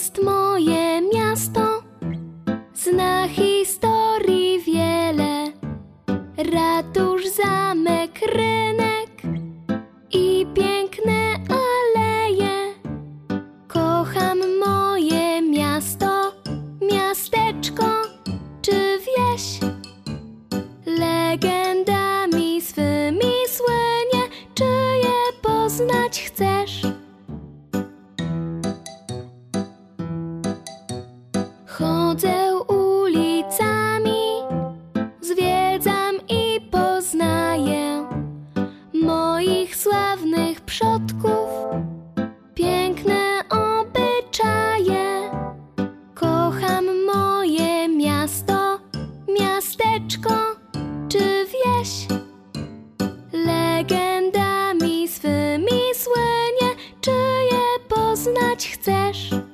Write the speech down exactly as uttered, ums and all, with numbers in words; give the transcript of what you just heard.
jest moje miasto, zna historii wiele. Ratusz, zamek, rynek i piękne aleje. Kocham moje miasto, miasteczko czy wieś. Legendami swymi słynie, czy je poznać chcesz? Chodzę ulicami, zwiedzam i poznaję moich sławnych przodków, piękne obyczaje. Kocham moje miasto, miasteczko czy wieś. Legendami swymi słynie, czy je poznać chcesz?